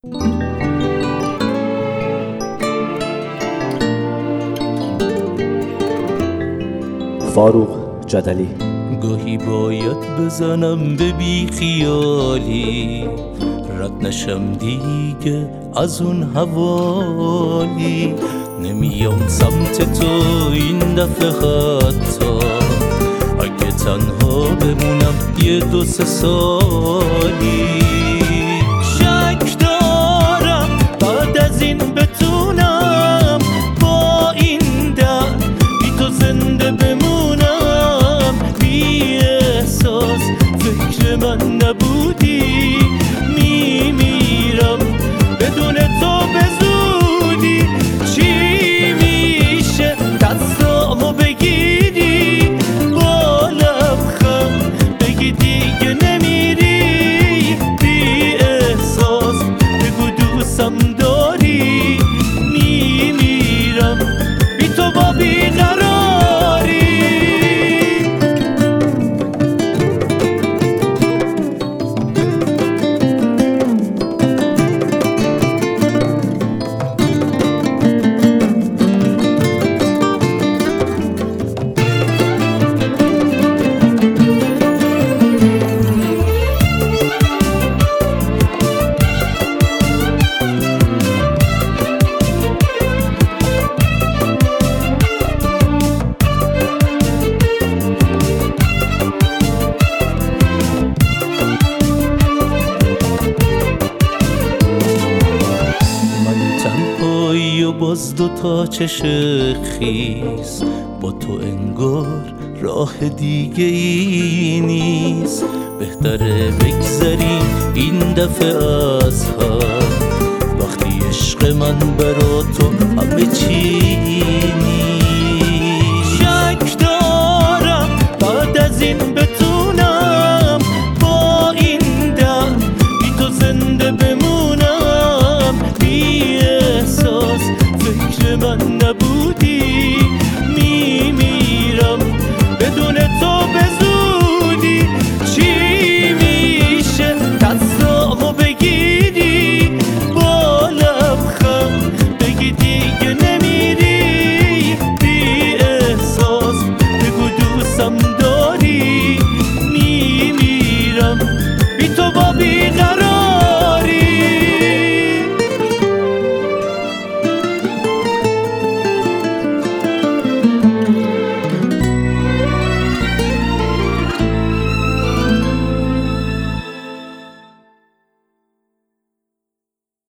فاروق جدلی. گاهی باید بزنم به بی خیالی، رد نشم دیگه از اون حوالی. نمیام سمت تو این دفعه حتی اگه تنها بمونم یه 2-3 سالی. شک دارم بعد از این بتونم با این درد بی تو زنده بمونم. بی احساس فکر من نبودی، میمیرم بدون تو به زودی. چی میشه دستامو بگیری با لبخند بگی دیگه نمیری؟ بی احساس بگو دوستم داری، میمیرم بی تو با بیقراری. و باز 2 تا چشم خیس با تو انگار راه دیگه ای نیست. بهتره بگذریم این دفعه از هم وقتی عشق من برا تو همه چی نیست. شک دارم بعد از این بتونم با این درد بی تو زنده بمونم.